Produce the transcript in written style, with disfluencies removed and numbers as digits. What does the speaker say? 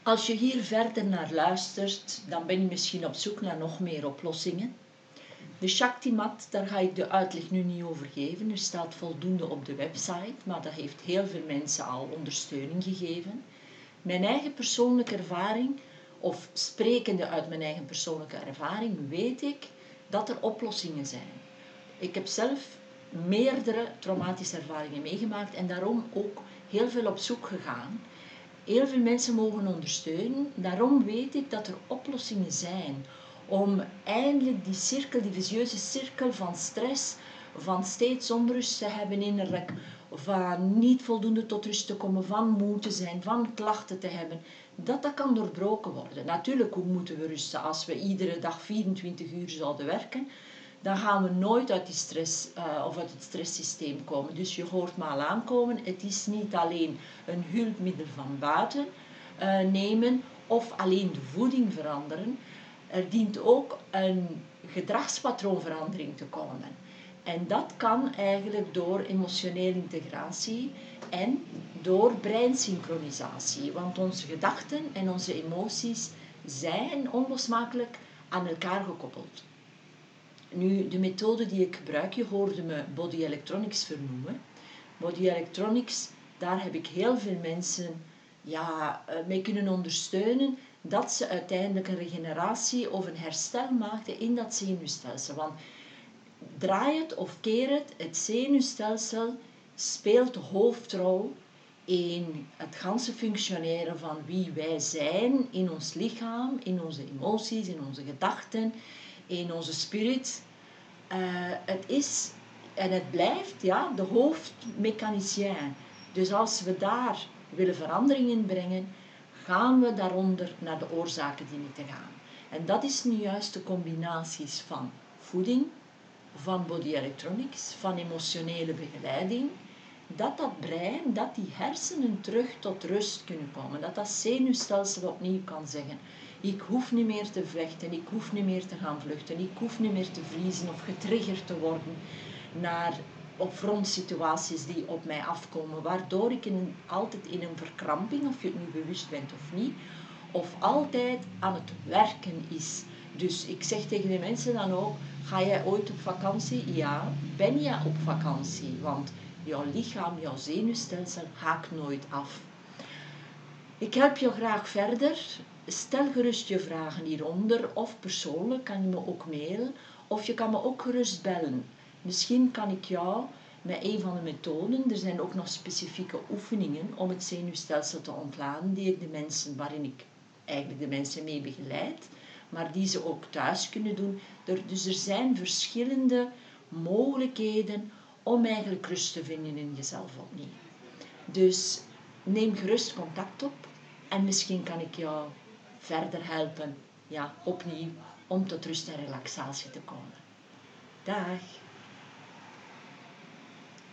Als je hier verder naar luistert, dan ben je misschien op zoek naar nog meer oplossingen. De Shakti-mat, daar ga ik de uitleg nu niet over geven. Er staat voldoende op de website, maar dat heeft heel veel mensen al ondersteuning gegeven. Mijn eigen persoonlijke ervaring, of sprekende uit mijn eigen persoonlijke ervaring, weet ik dat er oplossingen zijn. Ik heb zelf meerdere traumatische ervaringen meegemaakt en daarom ook heel veel op zoek gegaan. Heel veel mensen mogen ondersteunen. Daarom weet ik dat er oplossingen zijn om eindelijk die cirkel, die visieuze cirkel van stress, van steeds onrust te hebben innerlijk, van niet voldoende tot rust te komen, van moe te zijn, van klachten te hebben, dat kan doorbroken worden. Natuurlijk, hoe moeten we rusten als we iedere dag 24 uur zouden werken? Dan gaan we nooit uit die stress of uit het stresssysteem komen. Dus je hoort maar al aankomen. Het is niet alleen een hulpmiddel van buiten nemen of alleen de voeding veranderen. Er dient ook een gedragspatroonverandering te komen. En dat kan eigenlijk door emotionele integratie en door breinsynchronisatie. Want onze gedachten en onze emoties zijn onlosmakelijk aan elkaar gekoppeld. Nu, de methode die ik gebruik, je hoorde me body electronics vernoemen. Body electronics, daar heb ik heel veel mensen mee kunnen ondersteunen dat ze uiteindelijk een regeneratie of een herstel maakten in dat zenuwstelsel. Want draai het of keer het zenuwstelsel speelt de hoofdrol in het ganse functioneren van wie wij zijn in ons lichaam, in onze emoties, in onze gedachten, in onze spirit. Het is en het blijft de hoofdmechanicien. Dus als we daar willen verandering in brengen, gaan we daaronder naar de oorzaken dienen te gaan. En dat is nu juist de combinaties van voeding, van body electronics, van emotionele begeleiding, dat brein, dat die hersenen terug tot rust kunnen komen, dat zenuwstelsel opnieuw kan zeggen: ik hoef niet meer te vechten, ik hoef niet meer te gaan vluchten, ik hoef niet meer te vriezen of getriggerd te worden op frontsituaties die op mij afkomen, waardoor ik altijd in een verkramping, of je het nu bewust bent of niet, of altijd aan het werken is. Dus ik zeg tegen de mensen dan ook: ga jij ooit op vakantie? Ja. Ben je op vakantie? Want jouw lichaam, jouw zenuwstelsel haakt nooit af. Ik help je graag verder. Stel gerust je vragen hieronder, of persoonlijk kan je me ook mailen, of je kan me ook gerust bellen. Misschien kan ik jou met een van de methoden, er zijn ook nog specifieke oefeningen om het zenuwstelsel te ontladen, waarin ik eigenlijk de mensen mee begeleid, maar die ze ook thuis kunnen doen. Dus er zijn verschillende mogelijkheden om eigenlijk rust te vinden in jezelf opnieuw. Dus neem gerust contact op en misschien kan ik jou verder helpen, opnieuw, om tot rust en relaxatie te komen. Dag!